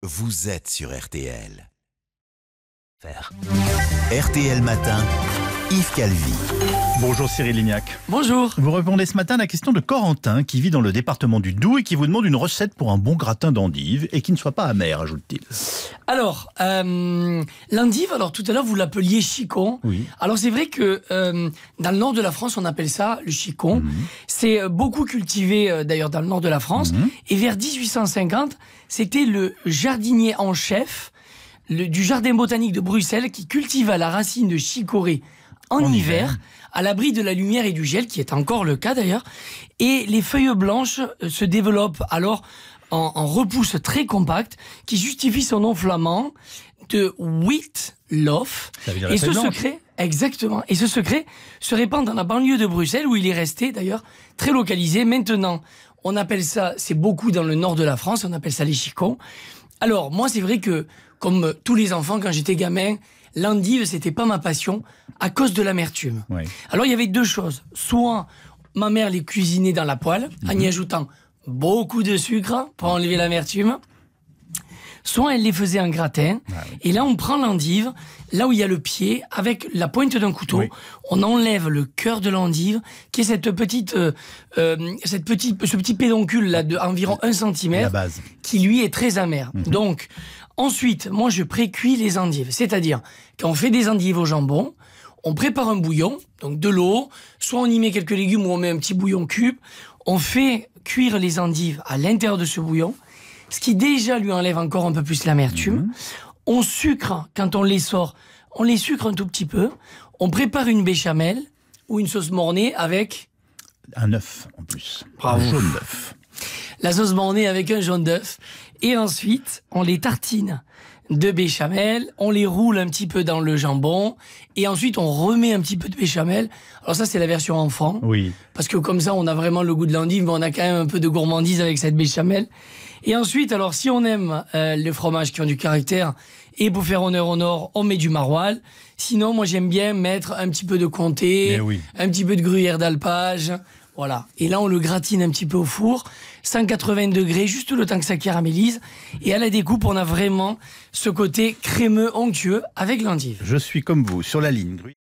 vous êtes sur RTL. RTL Matin, Yves Calvi. Bonjour Cyril Lignac. Bonjour. Vous répondez ce matin à la question de Corentin qui vit dans le département du Doubs et qui vous demande une recette pour un bon gratin d'endives et qui ne soit pas amer, ajoute-t-il. Alors, l'endive, alors tout à l'heure vous l'appeliez chicon. Oui. Alors c'est vrai que dans le nord de la France on appelle ça le chicon. C'est beaucoup cultivé d'ailleurs dans le nord de la France. Et vers 1850, c'était le jardinier en chef du jardin botanique de Bruxelles qui cultiva la racine de chicorée en hiver, à l'abri de la lumière et du gel, qui est encore le cas d'ailleurs. Et les feuilles blanches se développent alors en repousses très compactes qui justifient son nom flamand de wheat loaf. Ça veut dire Et la feuille ce blanche. secret, exactement, et ce secret se répand dans la banlieue de Bruxelles où il est resté d'ailleurs très localisé. Maintenant, on appelle ça, c'est beaucoup dans le nord de la France, on appelle ça les chicons. Alors, moi, c'est vrai que, comme tous les enfants, quand j'étais gamin, l'endive, c'était pas ma passion, à cause de l'amertume. Oui. Alors, il y avait deux choses. Soit, ma mère les cuisinait dans la poêle, en y ajoutant beaucoup de sucre pour enlever l'amertume. Soit, elle les faisait en gratin. Ah oui. Et là, on prend l'endive, là où il y a le pied, avec la pointe d'un couteau, Oui. on enlève le cœur de l'endive, qui est ce petit pédoncule là de environ 1 cm, La base. qui lui est très amer. Donc, ensuite, moi je pré-cuis les endives. C'est-à-dire, quand on fait des endives au jambon, on prépare un bouillon, donc de l'eau, soit on y met quelques légumes ou on met un petit bouillon cube. On fait cuire les endives à l'intérieur de ce bouillon, ce qui déjà lui enlève encore un peu plus l'amertume. On sucre, quand on les sort, on les sucre un tout petit peu. On prépare une béchamel ou une sauce mornay avec Un œuf en plus. Bravo. Un jaune d'œuf. la sauce mornay avec un jaune d'œuf. Et ensuite, on les tartine de béchamel, on les roule un petit peu dans le jambon, et ensuite on remet un petit peu de béchamel. Alors ça, c'est la version enfant, Oui. parce que comme ça, on a vraiment le goût de l'endive, mais on a quand même un peu de gourmandise avec cette béchamel. Et ensuite, alors si on aime les fromages qui ont du caractère, et pour faire honneur au nord, on met du maroilles. Sinon, moi j'aime bien mettre un petit peu de comté, Mais oui. un petit peu de gruyère d'alpage. Voilà. Et là, on le gratine un petit peu au four, 180 degrés, juste le temps que ça caramélise. Et à la découpe, on a vraiment ce côté crémeux, onctueux avec l'endive. Je suis comme vous, sur la ligne.